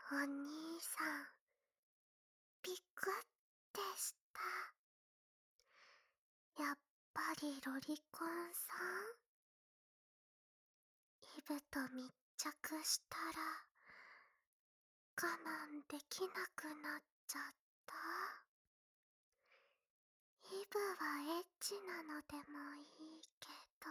お兄さん、びっくってした。やっぱりロリコンさん、イブと密着したら、我慢できなくなっちゃった。イブはエッチなのでもいいけど。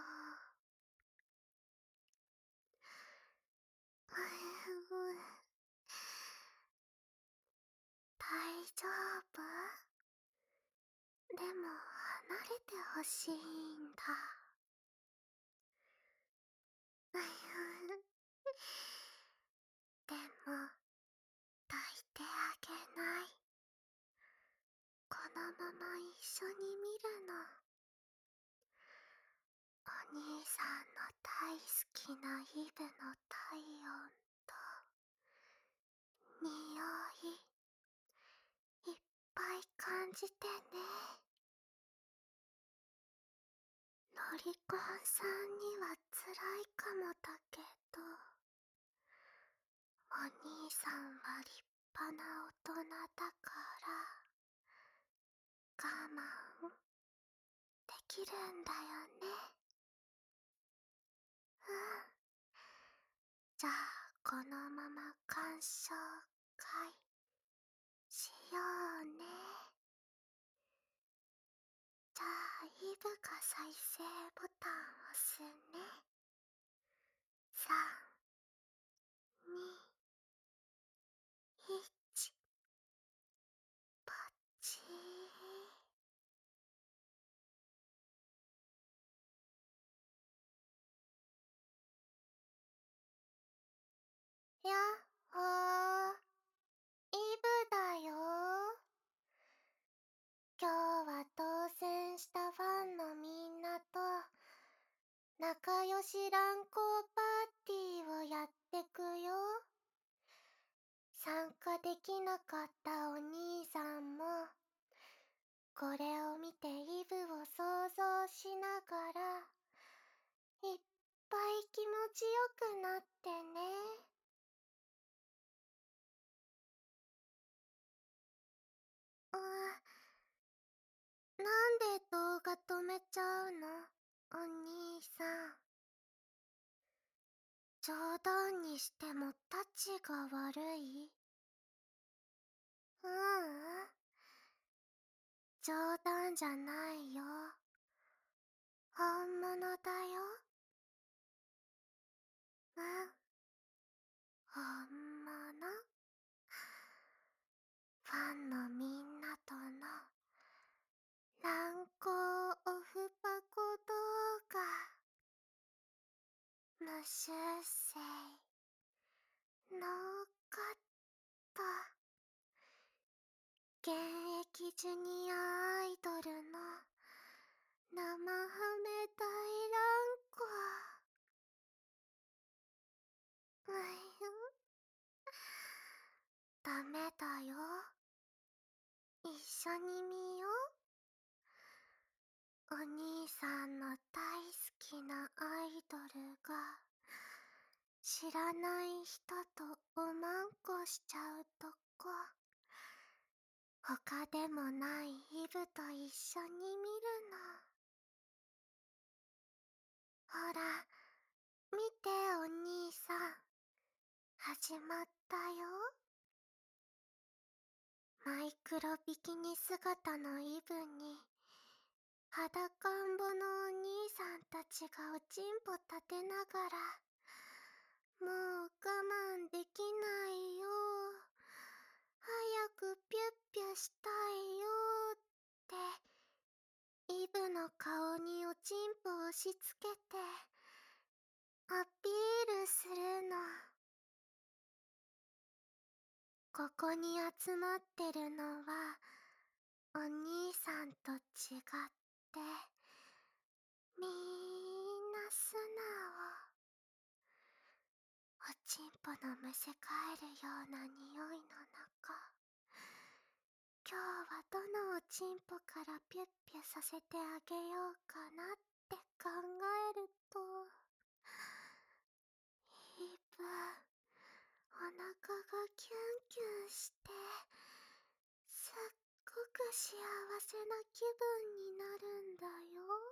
大丈夫？でも離れてほしいんだ。でも、抱いてあげない。このまま一緒に見るの。お兄さんの大好きなイブの体温と匂い、いっぱい感じてね。ロリコンさんには辛いかもだけど、お兄さんは立派な大人だから、我慢できるんだよね。うん。じゃあ、このまま鑑賞会しようね。じゃあ、イブが再生ボタンを押すね。3、2、1、ポチー。やっほー、イブだよ。今日は当選したファンのみんなと仲良し乱交パーティーをやってくよ。参加できなかったお兄さんも、これを見てイブを想像しながら、いっぱい気持ちよくなってね。なんで動画止めちゃうの？お兄さん。冗談にしてもタチが悪い？ううん。冗談じゃないよ。本物だよ。うん。本物。ファンのみんなとの乱交オフパコ動画。無修正。ノーカット。現役ジュニアアイドルの生ハメ大乱交。ダメだよ。一緒に見よう。お兄さんの大好きなアイドルが知らない人とおまんこしちゃうとこ。他でもないイブと一緒に見るの。ほら、見てお兄さん。始まったよ。マイクロビキニ姿のイブに、裸んぼのお兄さんたちがおちんぽ立てながら、もう我慢できないよ。早くピュッピュしたいよって、イブの顔におちんぽ押し付けて、アピールするの。ここに集まってるのは、お兄さんと違って、みんな素直。おちんぽのむせ返るような匂いの中、今日はどのおちんぽからピュッピュさせてあげようかなって考えると、イブ、お腹がキュンキュンして、すっごく幸せな気分になるんだよ。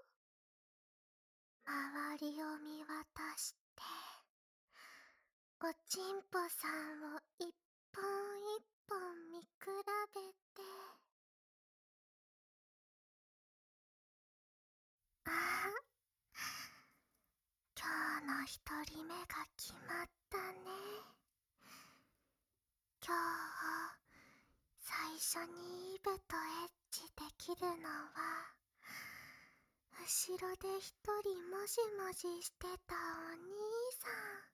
周りを見渡して、おちんぽさんを一本一本見比べて、ああ、今日の一人目が決まったね。今日、最初にイブとエッチできるのは、後ろで一人もじもじしてたお兄さ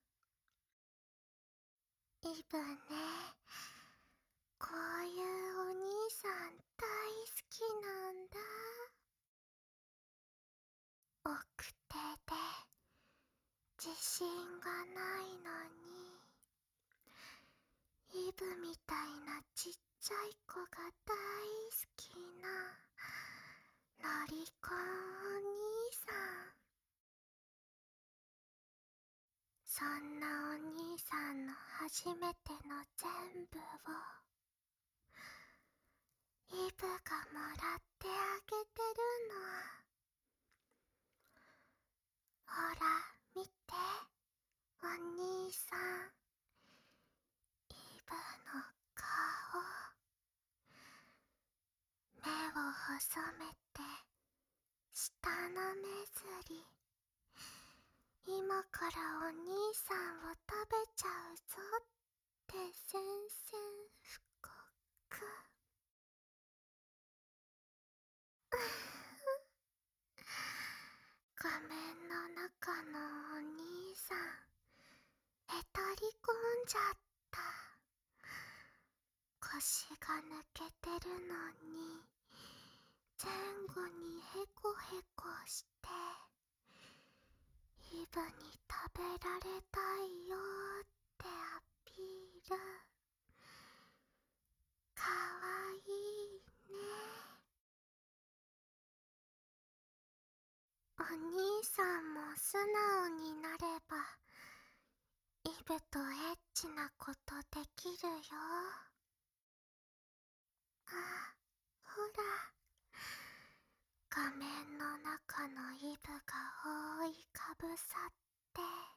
ん。イブね、こういうお兄さん大好きなんだ。奥手で自信がないのに、イブみたいなちっちゃい子が大好きなロリコンお兄さん。そんなお兄さんの初めての全部をイブがもらってあげてるの。ほら見て、お兄さん、イブの顔。目を細めて下の目ずり。今からお兄さんを食べちゃうぞって宣戦布告。画面の中のお兄さん、へたり込んじゃった。腰が抜けてるのに、前後にヘコヘコして、イブに食べられたいよってアピール。かわいいね。お兄さんも素直になれば、イブとエッチなことできるよ。あ、ほら。画面の中のイブが覆いかぶさって、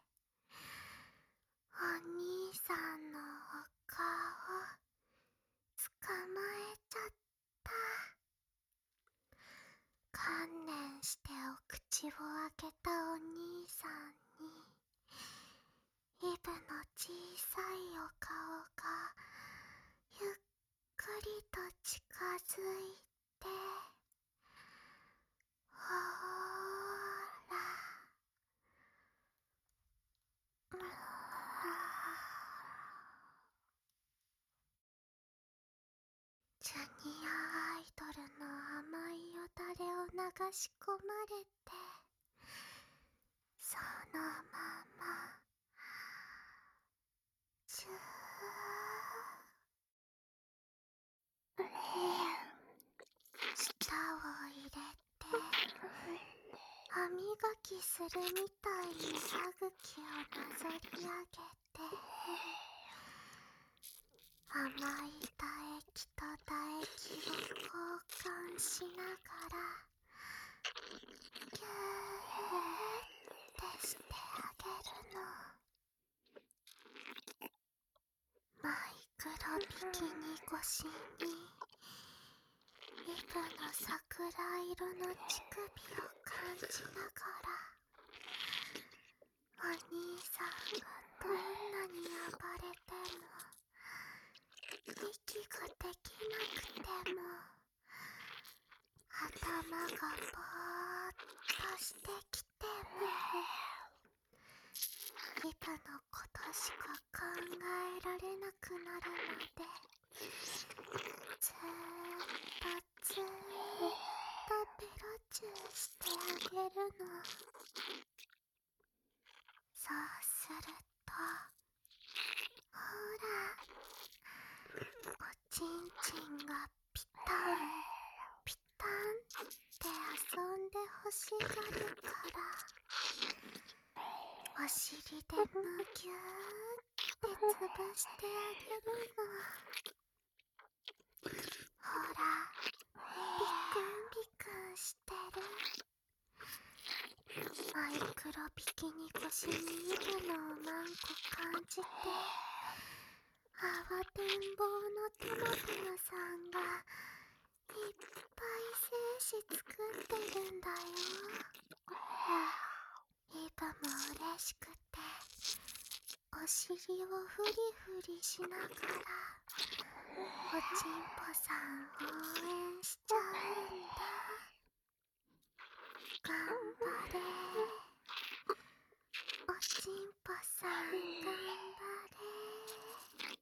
お兄さんのお顔捕まえちゃった。観念してお口を開けたお兄さんに、イブの小さいお顔がゆっくりと近づいて、ほーら、ジュニアアイドルの甘いよだれを流し込まれて、そのままジュー、舌を入れて歯磨きするみたいに歯茎をなぞり上げて、甘い唾液と唾液を交換しながらギューってしてあげるの。マイクロビキニ越しにイブの桜色の乳首を感じながら、お兄さんがどんなに暴れても息ができなくても、頭がぼーっとしてきても、イブのことしか考えられなくなるまで、ずーっとずーっとペロチューしてあげるの。そうすると、ほら、おちんちんがピタンピタンって遊んでほしがるから、お尻でむぎゅーってつぶプしてあげるの。ほら、ビクンビクンしてる。マイクロビキニ越しにイブのおまんこ感じて、慌てんぼうのトマトマさんがいっぱい精子作ってるんだよ。イブも嬉しくてお尻をフリフリしながらおちんぽさん応援しちゃうんだ。頑張れおちんぽさん、頑張れ。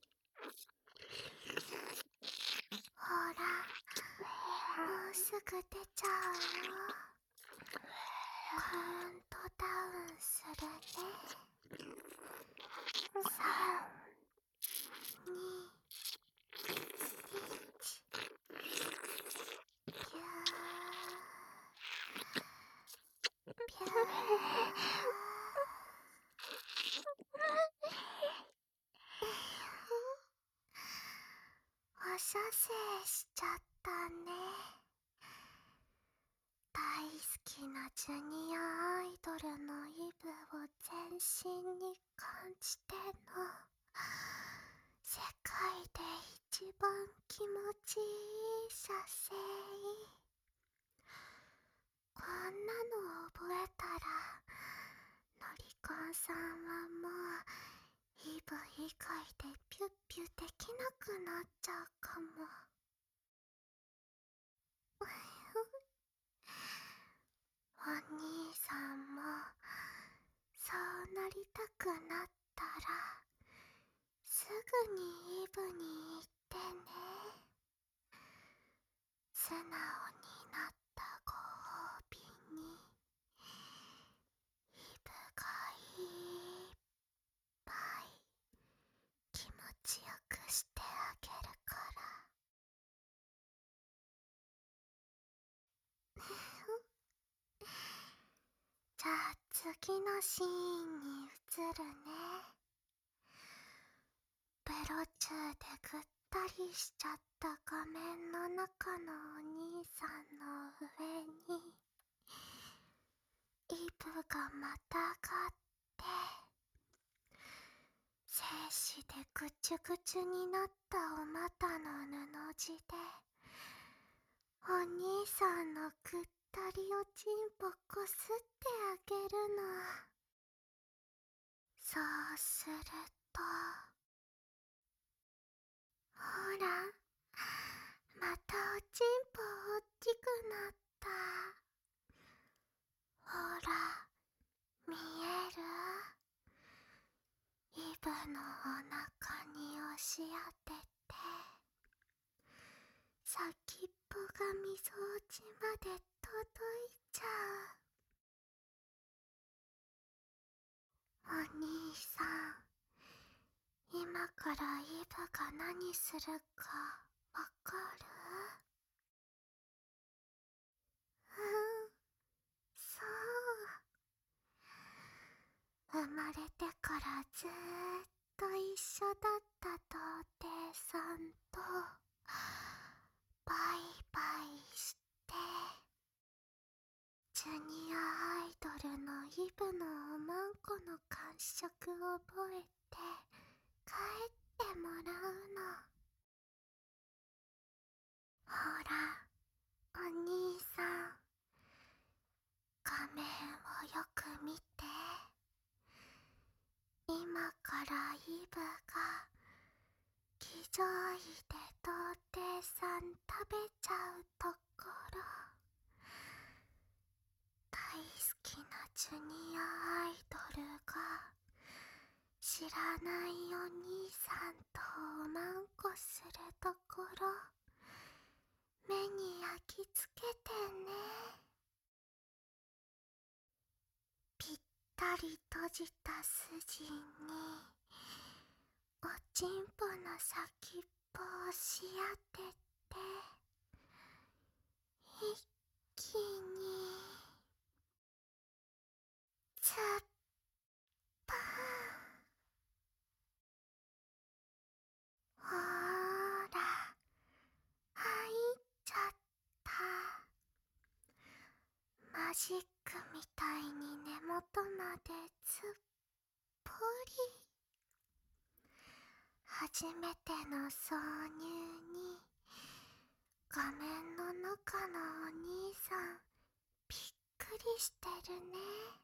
ほら、もうすぐ出ちゃうよ。カウントダウンするね。3、2、1、ぴゅー、ぴゅー。お射精しちゃったね。大好きなジュニアアイドルのイブを全身に感じての世界で一番気持ちいい射精。こんなの覚えたらのりこんさんはもうイブ以外でピュッピュできなくなっちゃうかも。お兄さんもそうなりたくなったらすぐにイブに言ってね。素直になったご褒美にイブがいっぱい気持ちよくしてあげるから。じゃあ次のシーンに移るね。ベロチューでぐったりしちゃった画面の中のお兄さんの上にイブがまたがって精子でぐちゅぐちゅになったお股の布地でお兄さんのぐったりおちんぽこすってあげるの。そうするとほら、またおちんぽおっきくなった。ほら、見える？イブのお腹に押し当てて先っぽがみぞおちまで届いちゃう。お兄さん、今からイブが何するかわかる？そう。生まれてからずーっと一緒だった童貞さんとバイバイしてジュニアアイドルのイブのおまんこの感触を覚えて帰ってもらうの。ほら、お兄さん、画面をよく見て。今からイブが騎乗位で童貞さん食べちゃうところ。大好きなジュニアアイドルが知らないお兄さんとおまんこするところ目に焼き付けてね。ぴったり閉じた筋におちんぽの先っぽを押し当てて一気にズッパーン。 シックみたいに根元までずっぽり。初めての挿入に画面の中のお兄さんびっくりしてるね。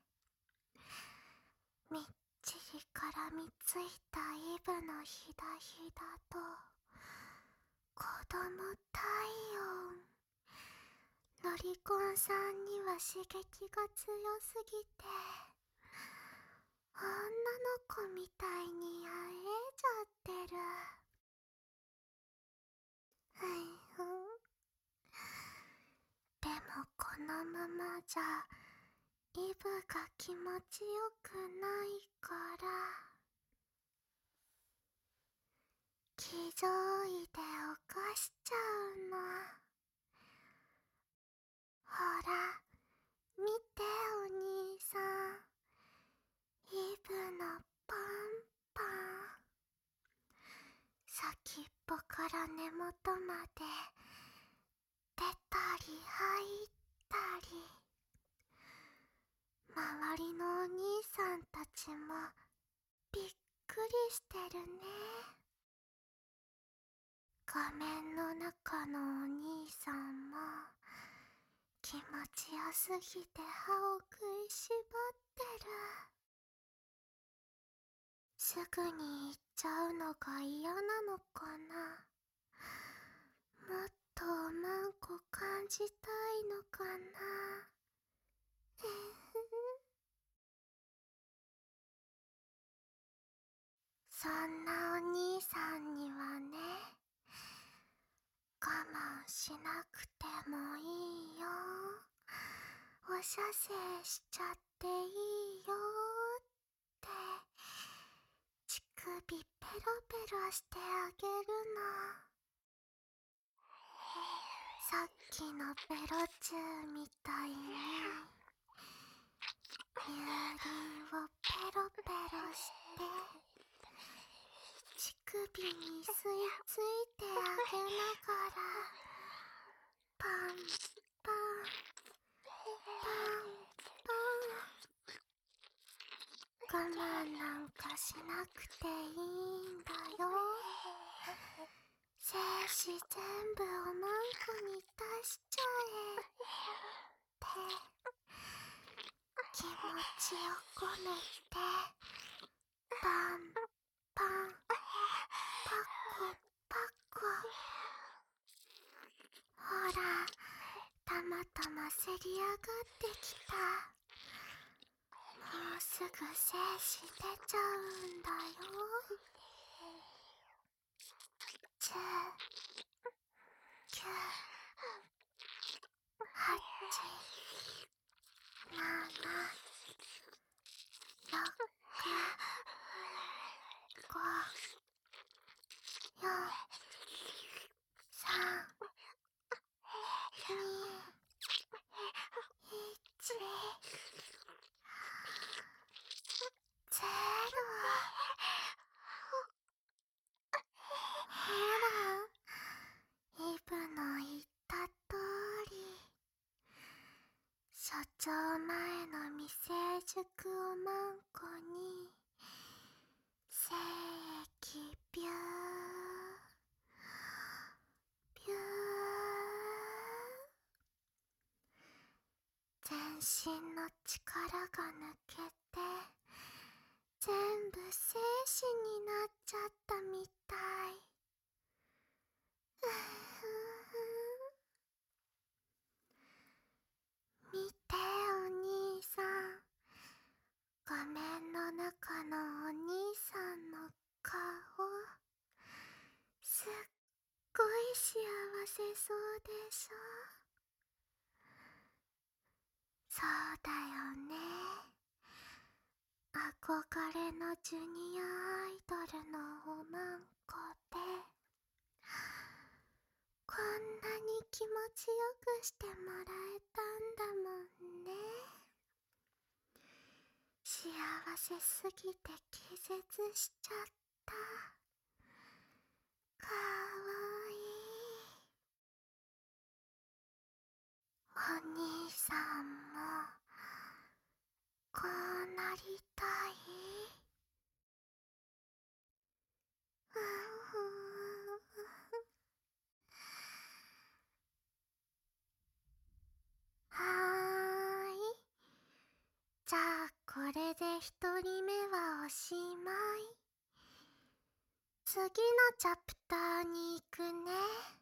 みっちり絡みついたイブのひだひだと子供体温。ロリコンさんには刺激が強すぎて女の子みたいにあえちゃってる。でもこのままじゃイブが気持ちよくないから気丈いで起こしちゃうの。ほら見てお兄さん、イブのパンパン。先っぽから根元まで出たり入ったり。周りのお兄さんたちもびっくりしてるね。画面の中のお兄さんも気持ちよすぎて歯を食いしばってる。すぐに行っちゃうのが嫌なのかな。もっとおまんこ感じたいのかな。そんなお兄さんにはね、我慢しなくてもいいよ。お射精しちゃっていいよって乳首ペロペロしてあげるの。さっきのペロチューみたいに乳輪をペロペロして乳首に吸い付いてあげながらパンパンパンパン。我慢なんかしなくていいんだよ。精子全部おまんこに出しちゃえって気持ちを込めてパンパンパコパコ。ほらたまたませり上がってきた。もうすぐ精子出ちゃうんだよ。10、9、8、7、6、5、4、3、2、1、ゼロ。ほら、イブの言った通り、所長前の未成熟おまんこに精液ビュービュー。全身の力が抜けて全部精子になっちゃったみたい。見てお兄さん、画面の中のお兄さんの顔、すっごい幸せそうでしょ。そうだよね。憧れのジュニアアイドルのおまんこでこんなに気持ちよくしてもらえたんだもんね。幸せすぎて気絶しちゃった。かわいい。お兄さんもりたい。うん。はーい。じゃあこれで一人目はおしまい。次のチャプターに行くね。